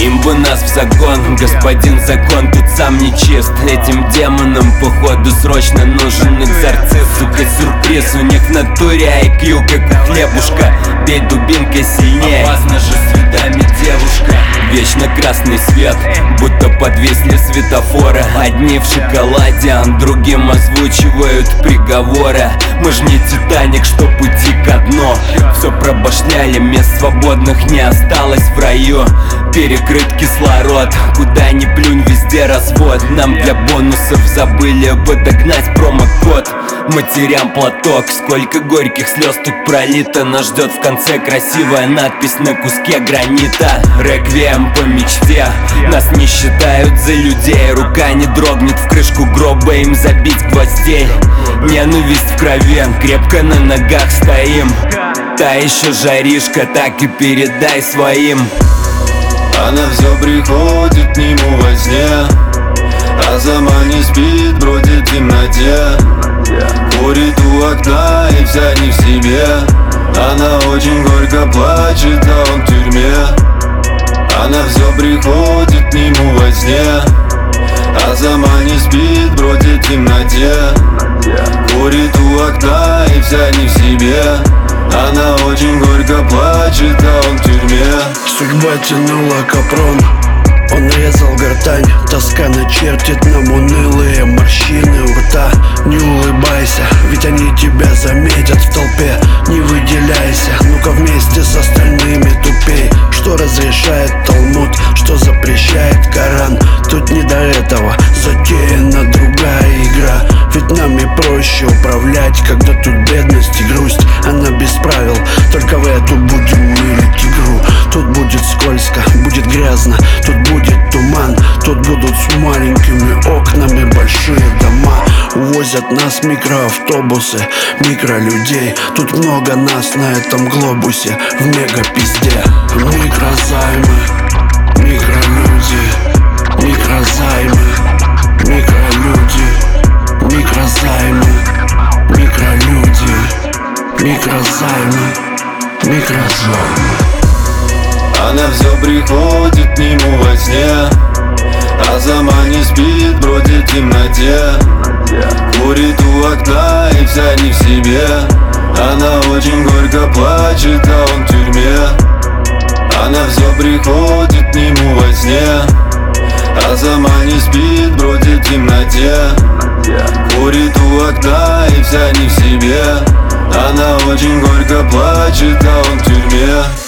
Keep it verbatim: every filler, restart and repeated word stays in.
им бы нас в загон. Господин закон тут сам не чист. Этим демонам походу срочно нужен экзорцист. Сука, сюрприз, у них в натуре ай кью как у хлебушка. Бей дубинкой сильнее, опасно же с видами девушка. Вечно красный свет, будто подвисли светофоры. Одни в шоколаде, а другим озвучивают приговоры. Мы ж не Титаник, что пути ко дну. Все пробашляли, мест свободных не осталось в раю. Перекрыт кислород, куда ни плюнь, везде развод. Нам для бонусов забыли подогнать промокод. Матерям платок, сколько горьких слез тут пролито. Нас ждет в конце красивая надпись на куске гранита. Реквием по мечте, нас не считают за людей. Рука не дрогнет, в крышку гроба им забить гвоздей. Ненависть в крови, крепко на ногах стоим. Та еще жаришка, так и передай своим. Она все приходит к нему во сне, а сама не спит, бродит в темноте. Курит у окна и вся не в себе. Она очень горько плачет, а он в тюрьме. Она все приходит к нему во сне, а сама не спит, бродит в темноте. Курит у окна и вся не в себе. Она очень горько плачет, а он в тюрьме. Судьба тянула капрон, он резал гортань. Тоска начертит нам унылые морщины у рта. Не улыбайся, ведь они тебя заметят в толпе. Не выделяйся, ну-ка вместе с остальными тупей. Что разрешает Талмуд, что запрещает Коран. Тут не до этого, затеяна другая игра. Ведь нами проще управлять, когда тут бедность и грусть. Она без правил, только в эту будем мылить игру. Тут будет скользко, будет грязно, тут будет туман. Тут будут с маленькими окнами большие дома. Увозят нас микроавтобусы, микролюдей. Тут много нас на этом глобусе, в мегапизде. Микрозаймы, микролюди, микрозаймы, микролюди, микрозаймы, микролюди, микрозаймы, микрозаймы. Она все приходит к нему во сне, а сама не спит, бродит в темноте. Курит у окна и вся не в себе. Она очень горько плачет, а он в тюрьме. Она все приходит к нему во сне, а сама не спит, бродит в темноте. Курит у окна и вся не в себе. Она очень горько плачет, а он в тюрьме.